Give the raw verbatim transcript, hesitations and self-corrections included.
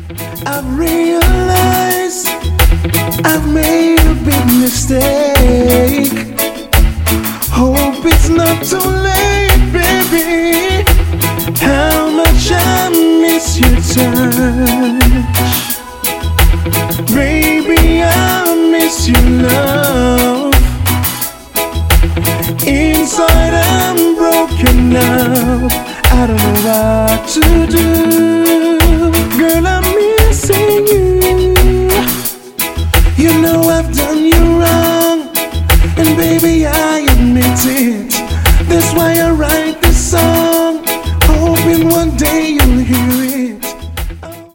I've realized I've made a big mistake. Hope it's not too late, baby. How much I miss your touch. Baby, I miss your love. Inside I'm broken up. I don't know what to do. Girl, I'm missing you. You know I've done you wrong, and baby, I admit it. That's why I write this song, hoping one day you'll hear it.